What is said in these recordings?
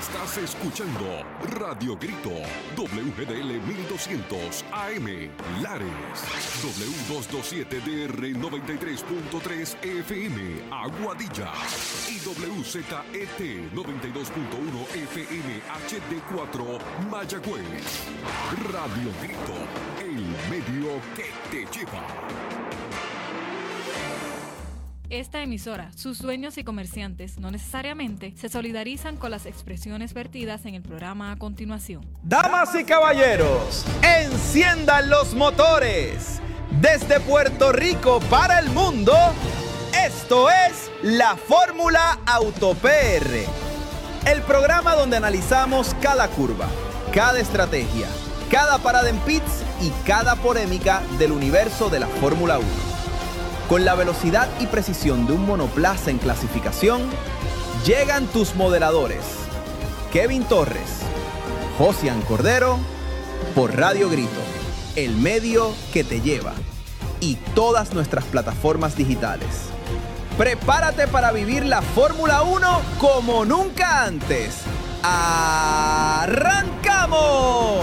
Estás escuchando Radio Grito, WGDL 1200 AM, Lares, W227DR 93.3 FM, Aguadilla, y WZET 92.1 FM HD4, Mayagüez. Radio Grito, el medio que te lleva. Esta emisora, sus dueños y comerciantes no necesariamente se solidarizan con las expresiones vertidas en el programa a continuación. Damas y caballeros, enciendan los motores. Desde Puerto Rico para el mundo, esto es la Fórmula Auto PR. El programa donde analizamos cada curva, cada estrategia, cada parada en pits y cada polémica del universo de la Fórmula 1. Con la velocidad y precisión de un monoplaza en clasificación, llegan tus moderadores, Kevin Torres, Josian Cordero, por Radio Grito, el medio que te lleva, y todas nuestras plataformas digitales. Prepárate para vivir la Fórmula 1 como nunca antes. ¡Arrancamos!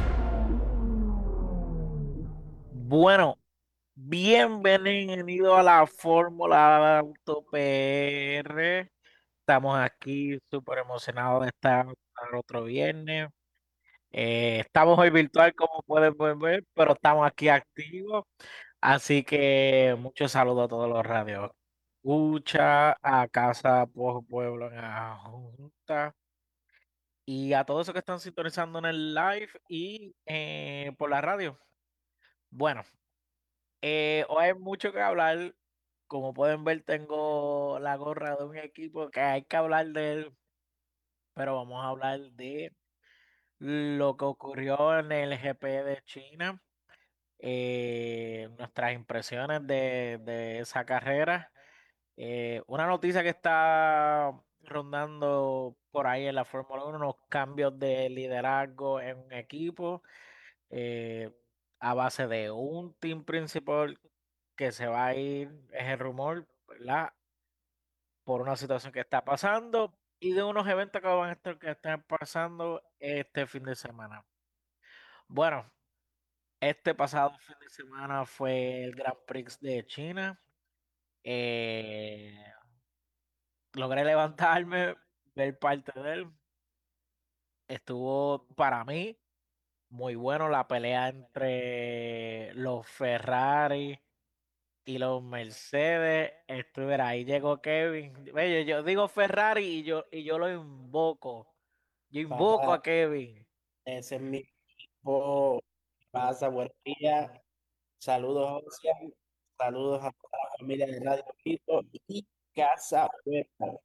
Bueno, bienvenido a la Fórmula Auto PR. Estamos aquí súper emocionados de estar otro viernes. Estamos hoy virtual, como pueden ver, pero estamos aquí activos. Así que muchos saludos a todos los radios. Escucha a Casa por Pueblo en la Junta y a todos esos que están sintonizando en el live y por la radio. Bueno, hoy hay mucho que hablar. Como pueden ver, tengo la gorra de un equipo que hay que hablar de él, pero vamos a hablar de lo que ocurrió en el GP de China, nuestras impresiones de esa carrera. Una noticia que está rondando por ahí en la Fórmula 1, unos cambios de liderazgo en un equipo, eh, a base de un team principal que se va a ir, es el rumor, ¿verdad? Por una situación que está pasando y de unos eventos que van a estar que están pasando este fin de semana. Bueno, este pasado fin de semana fue el Grand Prix de China. Eh, Logré levantarme, ver parte de él. Estuvo para mí muy bueno la pelea entre los Ferrari y los Mercedes. Ahí llegó Kevin. Ve, yo digo Ferrari y yo lo invoco. Yo invoco Papá, a Kevin. ese es mi equipo. Pasa, buenos días. Saludos, Josian. Saludos a toda la familia de Radio Quito y Casa Huerta.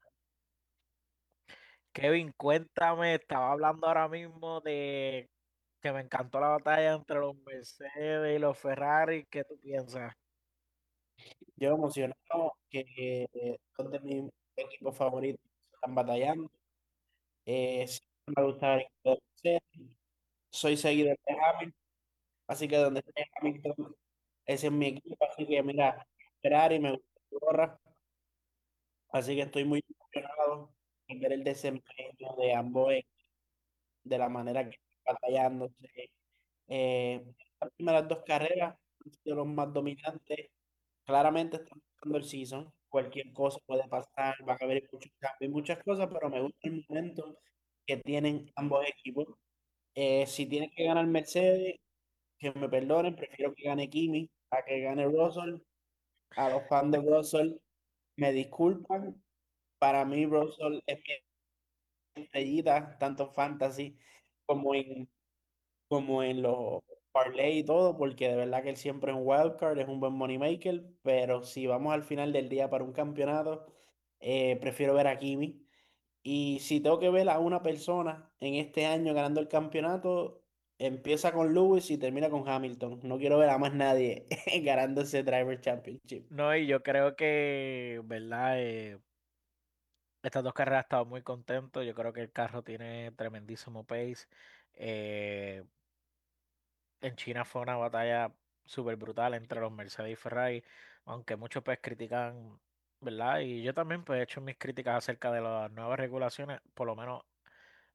Kevin, cuéntame, estaba hablando ahora mismo de que me encantó la batalla entre los Mercedes y los Ferrari. ¿Qué tú piensas? Yo emocionado que dos de mis equipos favoritos están batallando. Siempre me gusta ver el equipo de Mercedes. Soy seguidor de Hamilton, así que donde esté Hamilton, ese es mi equipo. Así que mira, Ferrari me gusta su gorra. Así que estoy muy emocionado en ver el desempeño de ambos de la manera que están batallándose. Las primeras dos carreras han sido los más dominantes. Claramente están buscando el season. Cualquier cosa puede pasar, va a haber muchos cambios, muchas cosas, pero me gusta el momento que tienen ambos equipos. Si tienen que ganar Mercedes, que me perdonen, prefiero que gane Kimi a que gane Russell. A los fans de Russell me disculpan. Para mí, Russell es mi estrellita, tanto en fantasy como en los parlay y todo, porque de verdad que él siempre es un wildcard, es un buen money maker, pero si vamos al final del día para un campeonato, prefiero ver a Kimi. Y si tengo que ver a una persona en este año ganando el campeonato, empieza con Lewis y termina con Hamilton. No quiero ver a más nadie ganando ese Driver Championship. No, y yo creo que, ¿verdad? Estas dos carreras he estado muy contento. Yo creo que el carro tiene tremendísimo pace. Eh, en China fue una batalla súper brutal entre los Mercedes y Ferrari, aunque muchos pues critican, ¿verdad? Y yo también pues he hecho mis críticas acerca de las nuevas regulaciones, por lo menos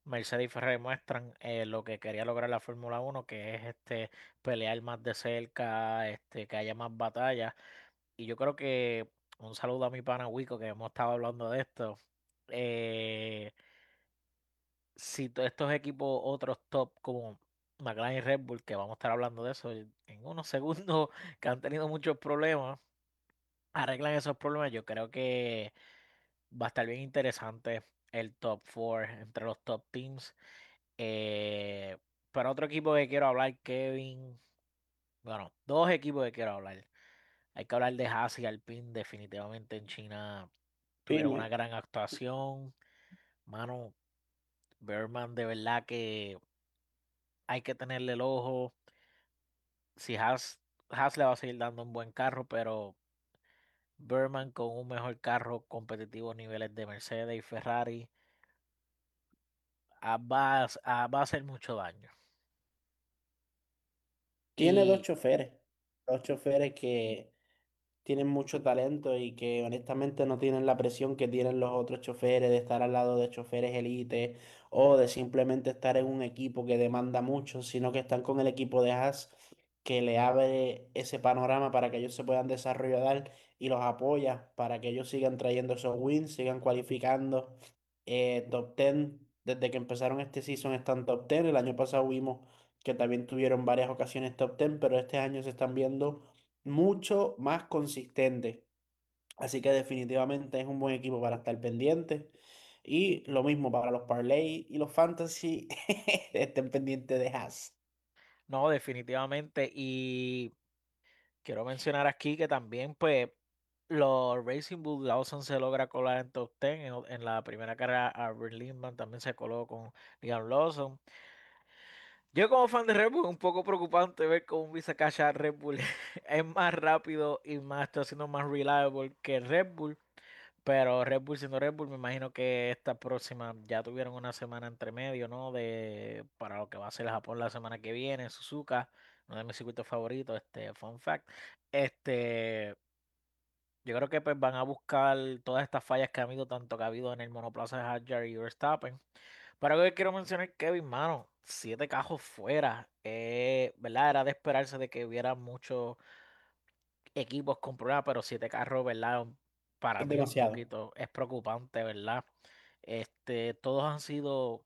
Mercedes y Ferrari muestran lo que quería lograr la Fórmula 1, que es pelear más de cerca, que haya más batallas. Y yo creo que un saludo a mi pana Wico, que hemos estado hablando de esto. eh, si estos equipos, otros top como McLaren y Red Bull, que vamos a estar hablando de eso en unos segundos, que han tenido muchos problemas, arreglan esos problemas, yo creo que va a estar bien interesante el top 4 entre los top teams. Eh, pero otro equipo que quiero hablar, Kevin, bueno, dos equipos que quiero hablar. Hay que hablar de Haas y Alpine, definitivamente en China tuvieron una Piña. gran actuación. Mano, Berman, de verdad que hay que tenerle el ojo. Si Haas le va a seguir dando un buen carro, pero Berman con un mejor carro competitivo a niveles de Mercedes y Ferrari va a hacer mucho daño. Tiene Y dos choferes que tienen mucho talento y que honestamente no tienen la presión que tienen los otros choferes de estar al lado de choferes elite o de simplemente estar en un equipo que demanda mucho, sino que están con el equipo de Haas que le abre ese panorama para que ellos se puedan desarrollar y los apoya para que ellos sigan trayendo esos wins, sigan cualificando top 10. Desde que empezaron este season están top 10. El año pasado vimos que también tuvieron varias ocasiones top 10, pero este año se están viendo mucho más consistentes. Así que definitivamente es un buen equipo para estar pendiente. Y lo mismo para los parlay y los fantasy, estén pendientes de Haas. no, definitivamente. Y quiero mencionar aquí que también, pues, los Racing Bull Lawson se logra colar en top 10. En la primera carrera, Albert Lindman también se coló con Liam Lawson. Yo como fan de Red Bull, un poco preocupante ver cómo un Vizcaya Red Bull es más rápido y más está siendo más reliable que Red Bull. Pero Red Bull siendo Red Bull, me imagino que esta próxima ya tuvieron una semana entre medio, ¿no? Para lo que va a ser Japón la semana que viene, Suzuka, uno de mis circuitos favoritos, fun fact. Este, yo creo que pues van a buscar todas estas fallas que ha habido, tanto que ha habido en el monoplaza de Hadjar y Verstappen. Pero algo que quiero mencionar, Kevin, mano, 7 cajos fuera, ¿verdad? Era de esperarse de que hubiera muchos equipos con problemas, pero 7 carros, ¿verdad? Para Es mí un demasiado. poquito es preocupante, ¿verdad? Todos han sido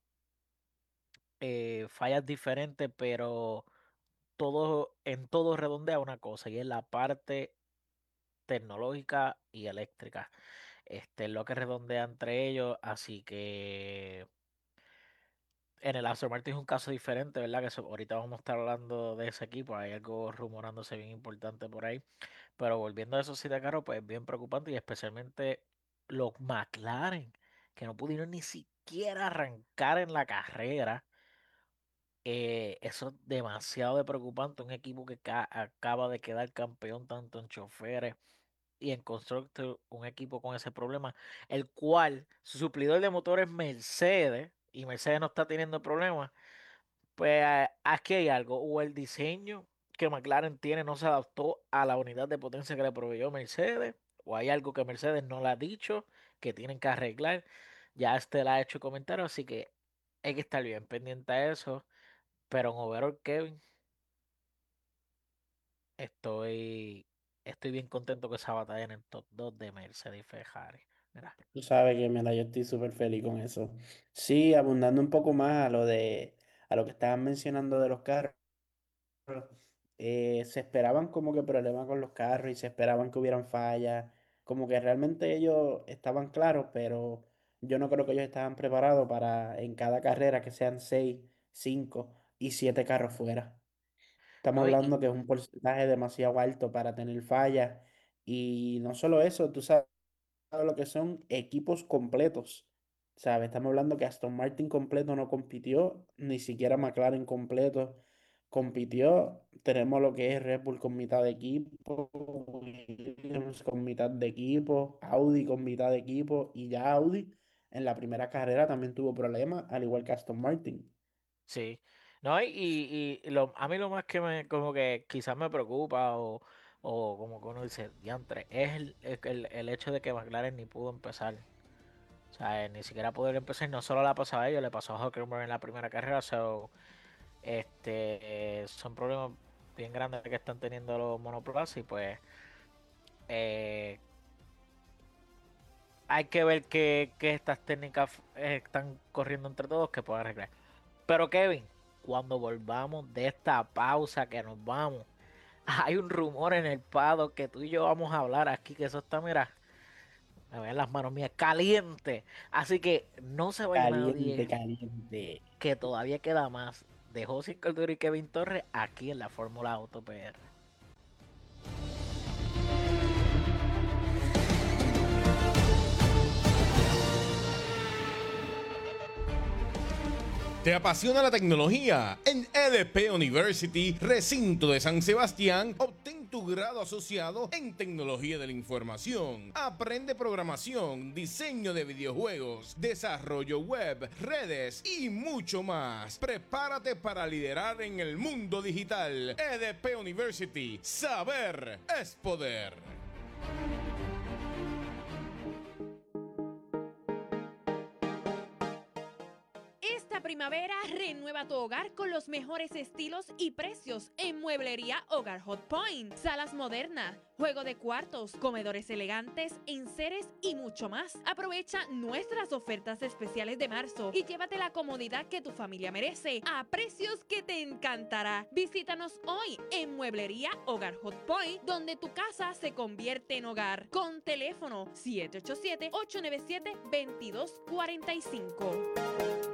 fallas diferentes, pero todo redondea una cosa, y es la parte tecnológica y eléctrica. Es lo que redondea entre ellos, así que en el Aston Martin es un caso diferente, ¿verdad? Ahorita vamos a estar hablando de ese equipo, hay algo rumorándose bien importante por ahí. Pero volviendo a esos 7 carros, pues es bien preocupante, y especialmente los McLaren, que no pudieron ni siquiera arrancar en la carrera. Eso es demasiado de preocupante. Un equipo que acaba de quedar campeón tanto en choferes y en constructor, un equipo con ese problema, el cual su suplidor de motores es Mercedes, y Mercedes no está teniendo problemas. Pues aquí hay algo, o el diseño que McLaren tiene no se adaptó a la unidad de potencia que le proveyó Mercedes, o hay algo que Mercedes no le ha dicho que tienen que arreglar. Ya le ha hecho comentario, así que hay que estar bien pendiente a eso. Pero en overall, Kevin, estoy, estoy bien contento que esa batalla en el top 2 de Mercedes y Ferrari. Mira, Tú sabes que, mira, yo estoy súper feliz con eso. Sí, abundando un poco más a lo que estaban mencionando de los carros. Se esperaban como que problemas con los carros y se esperaban que hubieran fallas, como que realmente ellos estaban claros, pero yo no creo que ellos estaban preparados para en cada carrera que sean 6, 5 y 7 carros fuera. Estamos ¿no? hablando que es un porcentaje demasiado alto para tener fallas y no solo eso, tú sabes lo que son equipos completos. ¿Sabes? Estamos hablando que Aston Martin completo no compitió, ni siquiera McLaren completo compitió. Tenemos lo que es Red Bull con mitad de equipo, Williams con mitad de equipo, Audi con mitad de equipo, y ya Audi en la primera carrera también tuvo problemas, al igual que Aston Martin. Sí. No, a mí lo más que como que quizás me preocupa, o como que uno dice, diantre, es el hecho de que McLaren ni pudo empezar. O sea, ni siquiera poder empezar. No solo le ha pasado a ellos, le pasó a Hockenberg en la primera carrera. So, son problemas bien grandes que están teniendo los monoplazas y pues eh, hay que ver que estas técnicas están corriendo entre todos que puedan arreglar. Pero Kevin, cuando volvamos de esta pausa que nos vamos, hay un rumor en el Pado que tú y yo vamos a hablar aquí, que eso está, mira, me ven las manos mías caliente. Así que no se vaya Caliente, nadie, caliente. que todavía queda más de José Cordero y Kevin Torres aquí en la Fórmula Auto PR. ¿Te apasiona la tecnología? En EDP University, recinto de San Sebastián, obtén tu grado asociado en tecnología de la información. Aprende programación, diseño de videojuegos, desarrollo web, redes y mucho más. Prepárate para liderar en el mundo digital. EDP University, saber es poder. Esta primavera renueva tu hogar con los mejores estilos y precios en Mueblería Hogar Hot Point. Salas modernas, juego de cuartos, comedores elegantes, enseres y mucho más. Aprovecha nuestras ofertas especiales de marzo y llévate la comodidad que tu familia merece a precios que te encantará. Visítanos hoy en Mueblería Hogar Hot Point, donde tu casa se convierte en hogar. Con teléfono 787-897-2245.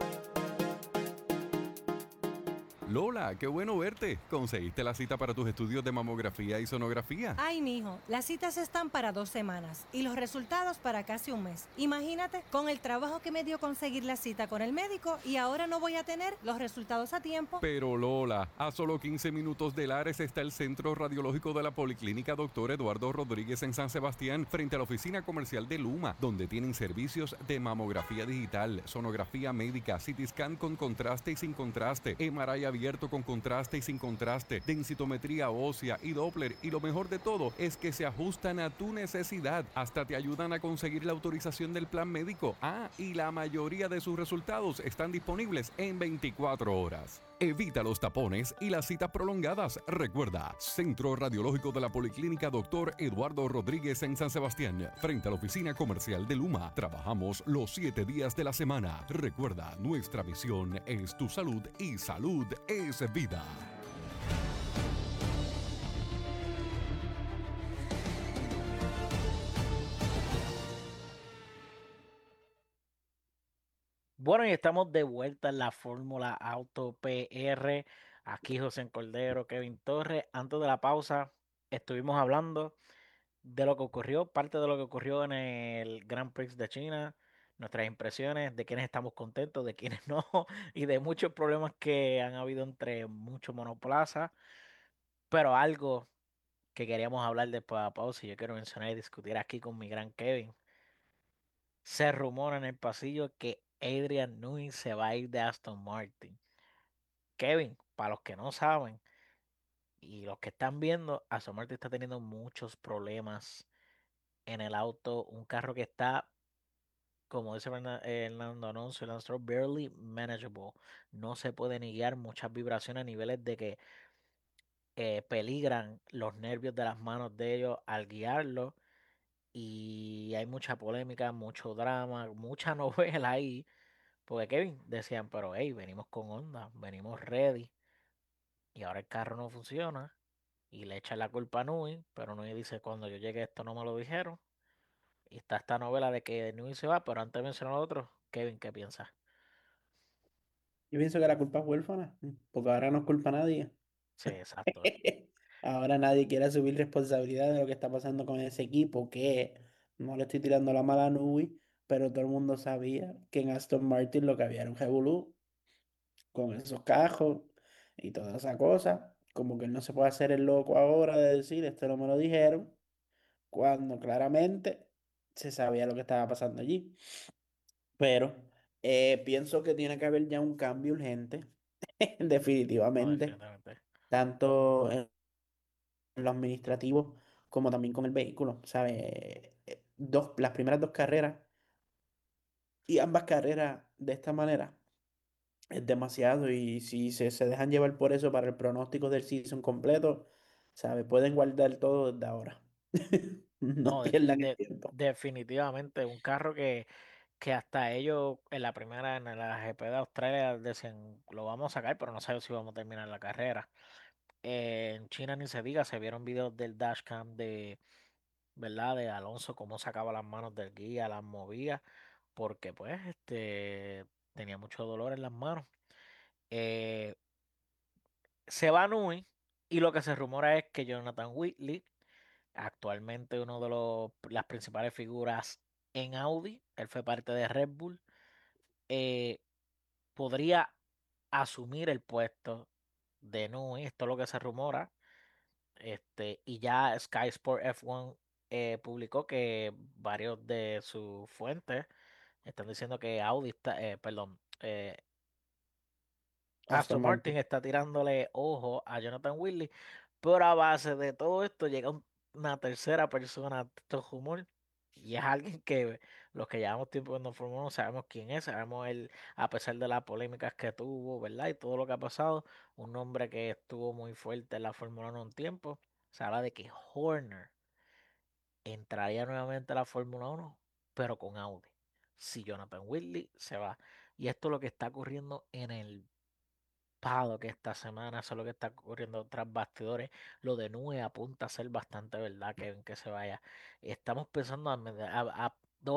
Lola, qué bueno verte. ¿Conseguiste la cita para tus estudios de mamografía y sonografía? Ay, mijo, las citas están para 2 semanas y los resultados para casi un mes. Imagínate, con el trabajo que me dio conseguir la cita con el médico y ahora no voy a tener los resultados a tiempo. Pero Lola, a solo 15 minutos de Lares está el Centro Radiológico de la Policlínica Dr. Eduardo Rodríguez en San Sebastián, frente a la oficina comercial de Luma, donde tienen servicios de mamografía digital, sonografía médica, CT scan con contraste y sin contraste, MRI abierto con contraste y sin contraste, densitometría ósea y Doppler, y lo mejor de todo es que se ajustan a tu necesidad, hasta te ayudan a conseguir la autorización del plan médico. Y la mayoría de sus resultados están disponibles en 24 horas. Evita los tapones y las citas prolongadas. Recuerda, Centro Radiológico de la Policlínica Dr. Eduardo Rodríguez en San Sebastián, frente a la oficina comercial de Luma. Trabajamos los 7 días de la semana. Recuerda, nuestra misión es tu salud y salud es vida. Bueno, y estamos de vuelta en la Fórmula Auto PR. Aquí José Cordero, Kevin Torres. Antes de la pausa, estuvimos hablando de lo que ocurrió, parte de lo que ocurrió en el Grand Prix de China, nuestras impresiones, de quienes estamos contentos, de quienes no, y de muchos problemas que han habido entre muchos monoplazas. Pero algo que queríamos hablar después de la pausa, y yo quiero mencionar y discutir aquí con mi gran Kevin. Se rumora en el pasillo que Adrian Newey se va a ir de Aston Martin. Kevin, para los que no saben y los que están viendo, Aston Martin está teniendo muchos problemas en el auto. Un carro que está, como dice Fernando Alonso y Lance Stroll, barely manageable. No se puede ni guiar, muchas vibraciones a niveles de que peligran los nervios de las manos de ellos al guiarlo. Y hay mucha polémica, mucho drama, mucha novela ahí. Porque Kevin decían, pero hey, venimos con Honda, venimos ready. Y ahora el carro no funciona. Y le echan la culpa a Nui, pero Nui dice, cuando yo llegué esto no me lo dijeron. Y está esta novela de que Nui se va, pero antes de mencionar a otro, Kevin, ¿qué piensas? Yo pienso que la culpa es huérfana, porque ahora no es culpa a nadie. Sí, exacto. Ahora nadie quiere asumir responsabilidad de lo que está pasando con ese equipo, que no le estoy tirando la mala Nui, pero todo el mundo sabía que en Aston Martin lo que había era un revolú con esos cajos y toda esa cosa. Como que no se puede hacer el loco ahora de decir, esto no me lo dijeron, cuando claramente se sabía lo que estaba pasando allí. Pero pienso que tiene que haber ya un cambio urgente, No, definitivamente, definitivamente. tanto en lo administrativo como también con el vehículo, ¿sabes? Las primeras 2 carreras Y ambas carreras de esta manera es demasiado. Y si se dejan llevar por eso para el pronóstico del season completo, ¿sabes? Pueden guardar todo desde ahora. No No, pierdan el tiempo. definitivamente un carro que hasta ellos en la primera, en la GP de Australia, decían, lo vamos a sacar, pero no sabemos si vamos a terminar la carrera. En China ni se diga, se vieron videos del dashcam de, ¿verdad? De Alonso, cómo sacaba las manos del guía, las movía, porque pues tenía mucho dolor en las manos. Eh, Se va Nui y lo que se rumora es que Jonathan Whitley, actualmente uno de las principales figuras en Audi, él fue parte de Red Bull, eh, podría asumir el puesto de Nui, esto es lo que se rumora, y ya Sky Sport F1 publicó que varios de sus fuentes están diciendo que Audi está, perdón, Aston Aston Martin. Martin está tirándole ojo a Jonathan Whitley, pero a base de todo esto llega una tercera persona a este rumor y es alguien que los que llevamos tiempo en Fórmula 1 sabemos quién es, sabemos él, a pesar de las polémicas que tuvo, ¿verdad? Y todo lo que ha pasado, un hombre que estuvo muy fuerte en la Fórmula 1 un tiempo, se habla de que Horner entraría nuevamente a la Fórmula 1, pero con Audi. Si Jonathan Whitley se va. Y esto es lo que está ocurriendo en el que esta semana, eso es lo que está ocurriendo tras bastidores. Lo de Nue apunta a ser bastante verdad, que se vaya. Estamos pensando a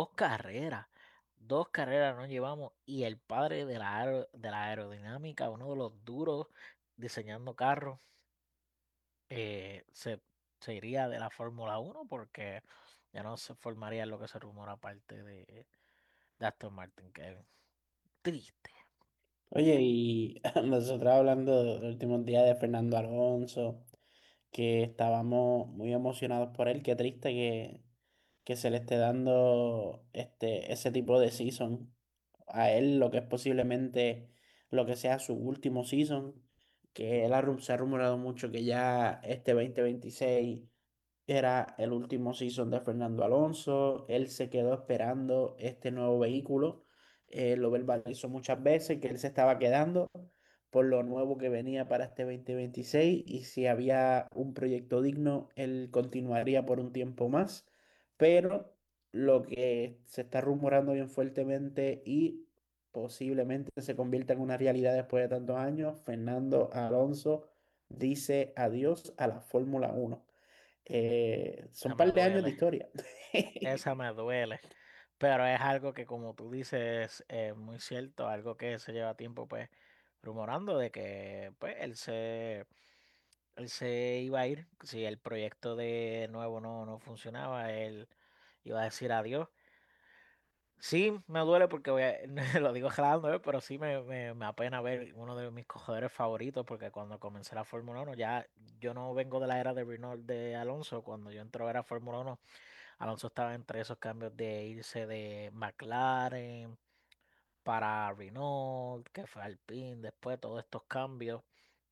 dos carreras nos llevamos y el padre de de la aerodinámica, uno de los duros diseñando carros, eh, se, se iría de la Fórmula 1 porque ya no se formaría lo que se rumora aparte de Aston Martin, Kevin. Triste. Oye, y nosotros hablando los últimos días de Fernando Alonso, que estábamos muy emocionados por él, qué triste que se le esté dando ese tipo de season a él, lo que es posiblemente lo que sea su último season, que se ha rumorado mucho que ya este 2026 era el último season de Fernando Alonso. Él se quedó esperando este nuevo vehículo. Lo verbalizó muchas veces que él se estaba quedando por lo nuevo que venía para este 2026 y si había un proyecto digno, él continuaría por un tiempo más. Pero lo que se está rumorando bien fuertemente y posiblemente se convierta en una realidad después de tantos años, Fernando Alonso dice adiós a la Fórmula 1. Son Esa un me par de años de duele. historia. Esa me duele. Pero es algo que, como tú dices, es muy cierto, algo que se lleva tiempo, pues, rumorando de que, pues, él se iba a ir. Si el proyecto de nuevo no funcionaba, él iba a decir adiós. Sí, me duele porque lo digo jalando, pero sí me apena ver uno de mis corredores favoritos, porque cuando comencé la Fórmula 1, ya yo no vengo de la era de Renault de Alonso, cuando yo entré a la Fórmula 1, Alonso estaba entre esos cambios de irse de McLaren para Renault, que fue Alpine, después todos estos cambios.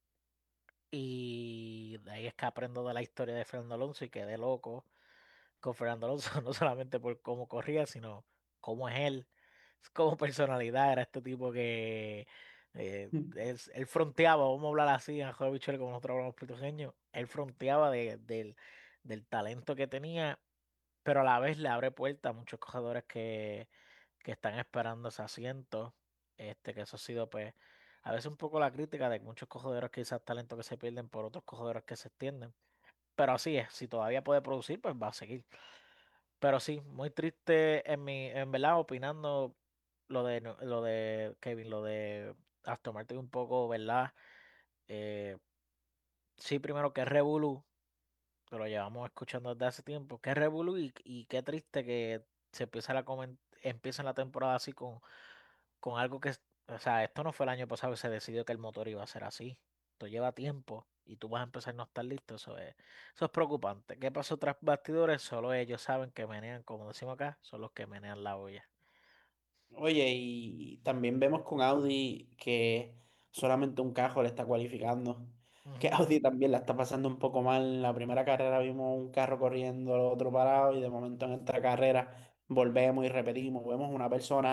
Y de ahí es que aprendo de la historia de Fernando Alonso y quedé loco con Fernando Alonso, no solamente por cómo corría, sino cómo es él, como personalidad. Era este tipo que él fronteaba, vamos a hablar así, en Juego Bichuelo, como nosotros hablamos puertorriqueños, él fronteaba del talento que tenía, pero a la vez le abre puerta a muchos corredores que están esperando ese asiento. Que eso ha sido, pues, a veces un poco la crítica de muchos corredores quizás talento que se pierden por otros corredores que se extienden. Pero así es, si todavía puede producir, pues va a seguir. Pero sí, muy triste en verdad, opinando lo de Kevin, lo de Aston Martin un poco, ¿verdad? Eh, sí, primero que Revolu, que lo llevamos escuchando desde hace tiempo, que Revolu y qué triste que se empieza la temporada así con algo o sea, esto no fue el año pasado que se decidió que el motor iba a ser así. Esto lleva tiempo y tú vas a empezar a no estar listo. Eso es preocupante. ¿Qué pasó tras bastidores? Solo ellos saben que menean, como decimos acá, son los que menean la olla. Oye, y también vemos con Audi que solamente un carro le está cualificando. Que Ujú. Audi también la está pasando un poco mal. En la primera carrera vimos un carro corriendo, el otro parado, y de momento en esta carrera volvemos y repetimos. Vemos una persona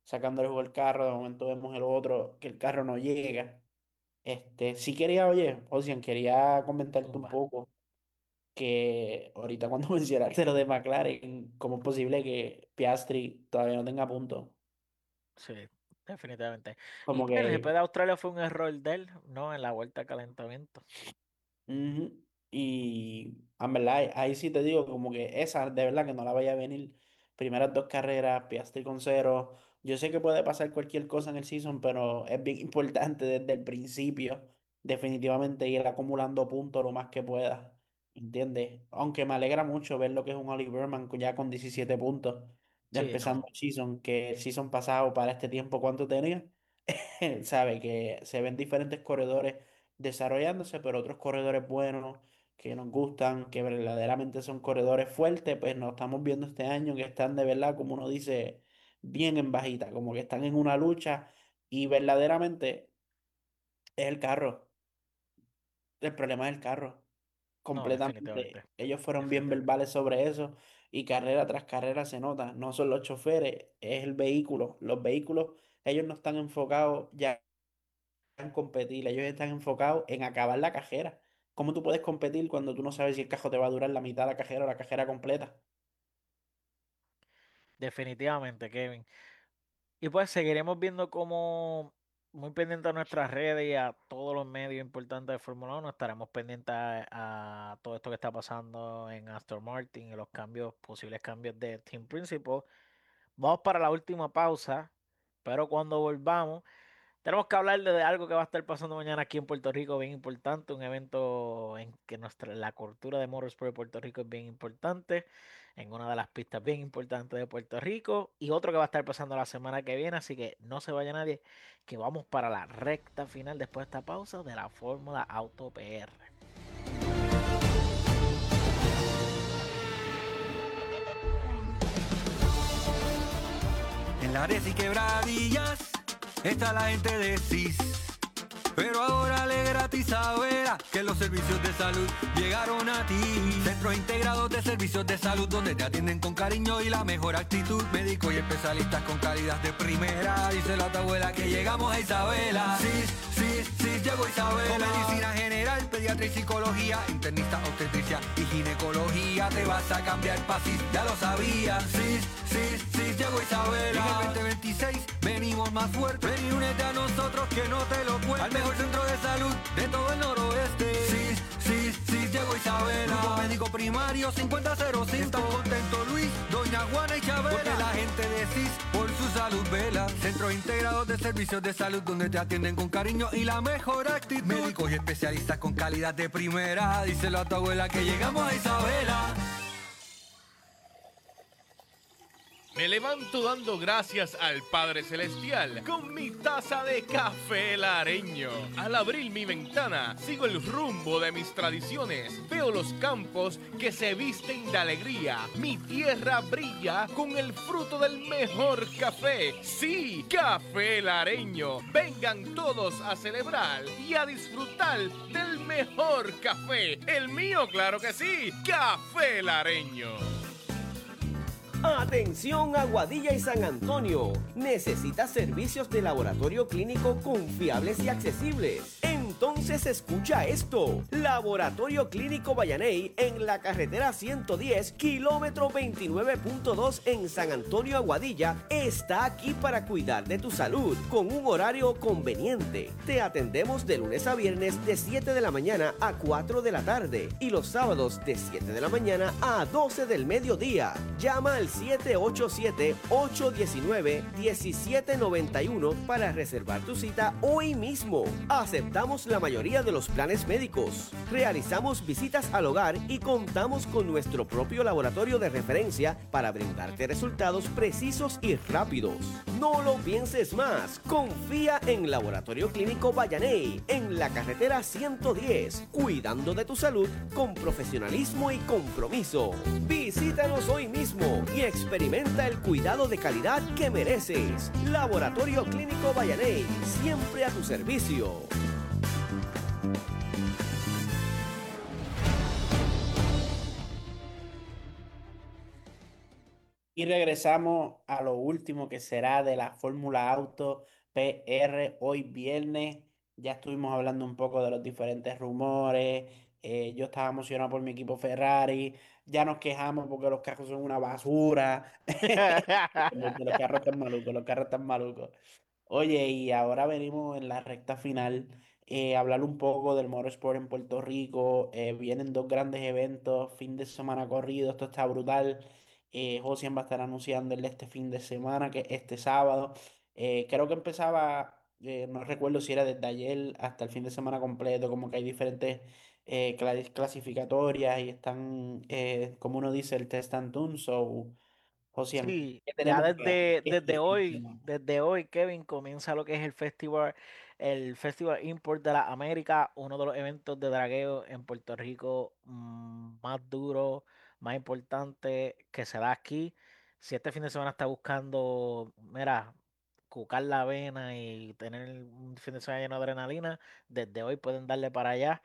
sacando el jugo del carro, de momento vemos el otro, que el carro no llega. Sí quería, oye, Ocean, quería comentarte un Zumba. poco que ahorita cuando mencionaste lo de McLaren, ¿cómo es posible que Piastri todavía no tenga punto? Sí, definitivamente. Y Como pues, que después de Australia fue un error de él, ¿no? En la vuelta de calentamiento. ujú. Y en verdad, ahí sí te digo, como que esa de verdad que no la vaya a venir. Primeras dos carreras, Piastri con cero. Yo sé que puede pasar cualquier cosa en el season, pero es bien importante desde el principio, definitivamente ir acumulando puntos lo más que pueda. ¿Entiendes? Aunque me alegra mucho ver lo que es un Oliver Berman ya con 17 puntos, ya Sí, empezando no. el season, que el season pasado para este tiempo, ¿cuánto tenía? Sabe que se ven diferentes corredores desarrollándose, pero otros corredores buenos que nos gustan, que verdaderamente son corredores fuertes, pues nos estamos viendo este año que están de verdad, como uno dice, bien en bajita, como que están en una lucha y verdaderamente es el carro. El problema es el carro. No, definitivamente. Completamente. Ellos fueron bien Definitivamente. verbales sobre eso y carrera tras carrera se nota. No son los choferes, es el vehículo. Los vehículos, ellos no están enfocados ya en competir, ellos están enfocados en acabar la cajera. ¿Cómo tú puedes competir cuando tú no sabes si el cajo te va a durar la mitad de la cajera o la cajera completa? Definitivamente, Kevin. Y pues seguiremos viendo cómo, muy pendientes a nuestras redes y a todos los medios importantes de Fórmula 1, estaremos pendientes a todo esto que está pasando en Aston Martin y los cambios, posibles cambios de Team Principal. Vamos para la última pausa, pero cuando volvamos, tenemos que hablar de algo que va a estar pasando mañana aquí en Puerto Rico, bien importante, un evento en que la cultura de motorsport de Puerto Rico es bien importante, en una de las pistas bien importantes de Puerto Rico, y otro que va a estar pasando la semana que viene, así que no se vaya nadie, que vamos para la recta final después de esta pausa de la Fórmula Auto PR. En Lares y Quebradillas está la gente de CIS. Pero ahora le gratis a Vera que los servicios de salud llegaron a ti. Centros integrados de servicios de salud donde te atienden con cariño y la mejor actitud. Médicos y especialistas con calidad de primera. Díselo a tu abuela que llegamos a Isabela. Sí, llegó Isabela. Con medicina general, pediatría y psicología, internista, obstetricia y ginecología. Te vas a cambiar pa' CIS, ya lo sabías. Sí, llegó Isabela. Y en el 2026 venimos más fuerte. Ven y únete a nosotros que no te lo cuento. Al mejor centro de salud de todo el noroeste. Sí, llegó Isabela. Grupo médico primario 5005. Están contentos Luis, doña Juana y Chabela. Porque la gente de CIS por su salud vela. Centros integrados de servicios de salud donde te atienden con cariño y la mejor actitud. Médicos y especialistas con calidad de primera. Díselo a tu abuela que llegamos a Isabela. Me levanto dando gracias al Padre Celestial con mi taza de café lareño. Al abrir mi ventana, sigo el rumbo de mis tradiciones. Veo los campos que se visten de alegría. Mi tierra brilla con el fruto del mejor café. Sí, café lareño. Vengan todos a celebrar y a disfrutar del mejor café. El mío, claro que sí, café lareño. Atención Aguadilla y San Antonio. ¿Necesitas servicios de laboratorio clínico confiables y accesibles? Entonces escucha esto. Laboratorio Clínico Vallaney en la carretera 110, kilómetro 29.2 en San Antonio, Aguadilla, está aquí para cuidar de tu salud con un horario conveniente. Te atendemos de lunes a viernes de 7 de la mañana a 4 de la tarde y los sábados de 7 de la mañana a 12 del mediodía. Llama al 787-819-1791 para reservar tu cita hoy mismo. Aceptamos la mayoría de los planes médicos. Realizamos visitas al hogar y contamos con nuestro propio laboratorio de referencia para brindarte resultados precisos y rápidos. No lo pienses más. Confía en Laboratorio Clínico Vallaney en la carretera 110, cuidando de tu salud con profesionalismo y compromiso. Visítanos hoy mismo y experimenta el cuidado de calidad que mereces. Laboratorio Clínico Vallaney, siempre a tu servicio. Y regresamos a lo último que será de la Fórmula Auto PR hoy viernes. Ya estuvimos hablando un poco de los diferentes rumores. Yo estaba emocionado por mi equipo Ferrari. Ya nos quejamos porque los carros son una basura. Porque los carros están malucos, los carros están malucos. Oye, y ahora venimos en la recta final, hablar un poco del Motorsport en Puerto Rico. Vienen dos grandes eventos, fin de semana corrido, esto está brutal. Josian va a estar anunciando el de este fin de semana, que es este sábado. Creo que empezaba, no recuerdo si era desde ayer hasta el fin de semana completo, como que hay diferentes clasificatorias y están, como uno dice, el test and tune. So, Josian, Sí, ¿qué ya tenemos para este fin de semana? desde hoy, Kevin, comienza lo que es el Festival Import de la América, uno de los eventos de dragueo en Puerto Rico más duro, más importante que se da aquí. Si este fin de semana está buscando, mira, cucar la vena y tener un fin de semana lleno de adrenalina, desde hoy pueden darle para allá.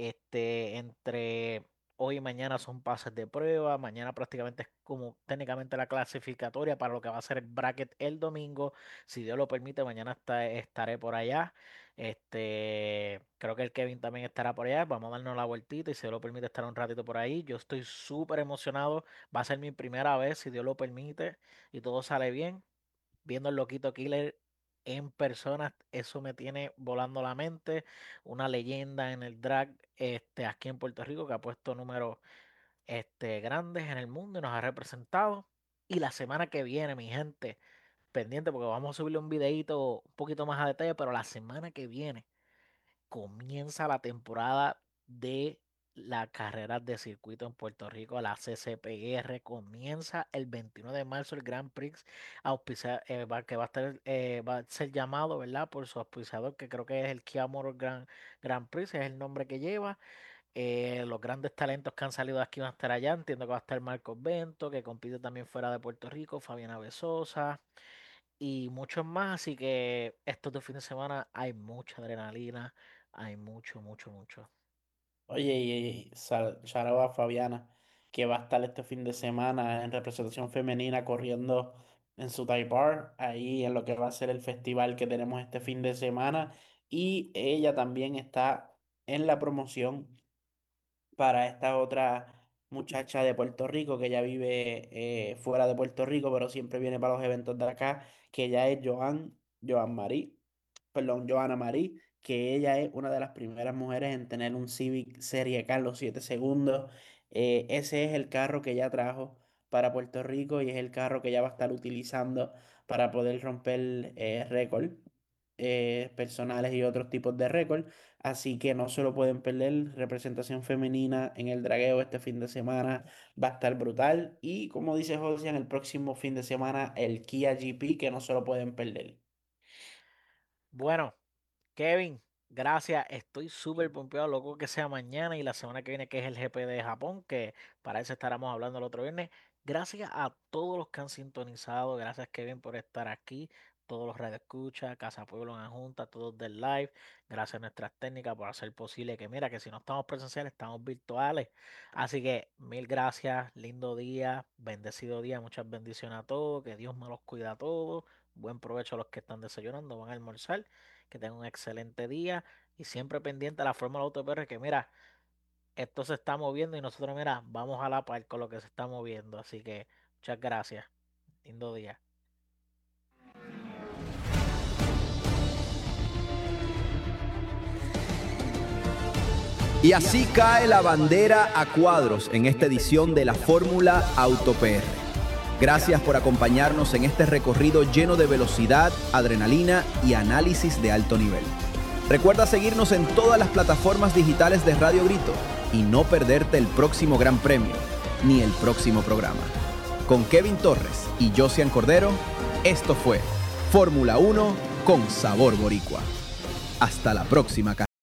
Entre hoy y mañana son pases de prueba. Mañana prácticamente es como técnicamente la clasificatoria para lo que va a ser el bracket el domingo. Si Dios lo permite, mañana estaré por allá. Creo que el Kevin también estará por allá. Vamos a darnos la vueltita y si Dios lo permite estar un ratito por ahí. Yo estoy súper emocionado. Va a ser mi primera vez, si Dios lo permite y todo sale bien. Viendo el Loquito Killer en persona, eso me tiene volando la mente. Una leyenda en el drag aquí en Puerto Rico que ha puesto números grandes en el mundo y nos ha representado. Y la semana que viene, mi gente, pendiente porque vamos a subirle un videito un poquito más a detalle, pero la semana que viene comienza la temporada de la carrera de circuito en Puerto Rico, la CCPR. Comienza el 29 de marzo el Grand Prix que va a ser llamado, ¿verdad?, por su auspiciador, que creo que es el Kia Motor Grand Prix, es el nombre que lleva. Los grandes talentos que han salido de aquí van a estar allá. Entiendo que va a estar Marcos Bento, que compite también fuera de Puerto Rico, Fabiana Besosa y muchos más. Así que estos dos fines de semana hay mucha adrenalina, hay mucho, mucho, mucho. Oye, y shout out a Fabiana, que va a estar este fin de semana en representación femenina corriendo en su Type R, ahí en lo que va a ser el festival que tenemos este fin de semana. Y ella también está en la promoción para esta otra muchacha de Puerto Rico que ya vive fuera de Puerto Rico, pero siempre viene para los eventos de acá, que ella es Johanna Marí, que ella es una de las primeras mujeres en tener un Civic Serie K en los 7 segundos. Ese es el carro que ella trajo para Puerto Rico y es el carro que ella va a estar utilizando para poder romper récord personales y otros tipos de récord. Así que no se lo pueden perder. Representación femenina en el dragueo este fin de semana va a estar brutal. Y como dice José, en el próximo fin de semana el Kia GP, que no se lo pueden perder. Bueno, Kevin, gracias. Estoy súper pompeado, loco que sea mañana y la semana que viene, que es el GP de Japón, que para eso estaremos hablando el otro viernes. Gracias a todos los que han sintonizado. Gracias, Kevin, por estar aquí. Todos los radioescuchas, Casa Pueblo en Junta, todos del live. Gracias a nuestras técnicas por hacer posible que, mira, que si no estamos presenciales, estamos virtuales. Así que mil gracias, lindo día, bendecido día, muchas bendiciones a todos. Que Dios me los cuida a todos. Buen provecho a los que están desayunando, van a almorzar. Que tengan un excelente día y siempre pendiente a la Fórmula Auto PR, que mira, esto se está moviendo y nosotros, mira, vamos a la par con lo que se está moviendo. Así que muchas gracias. Lindo día. Y así cae la bandera a cuadros en esta edición de la Fórmula Auto PR. Gracias por acompañarnos en este recorrido lleno de velocidad, adrenalina y análisis de alto nivel. Recuerda seguirnos en todas las plataformas digitales de Radio Grito y no perderte el próximo Gran Premio, ni el próximo programa. Con Kevin Torres y Josian Cordero, esto fue Fórmula 1 con sabor boricua. Hasta la próxima carrera.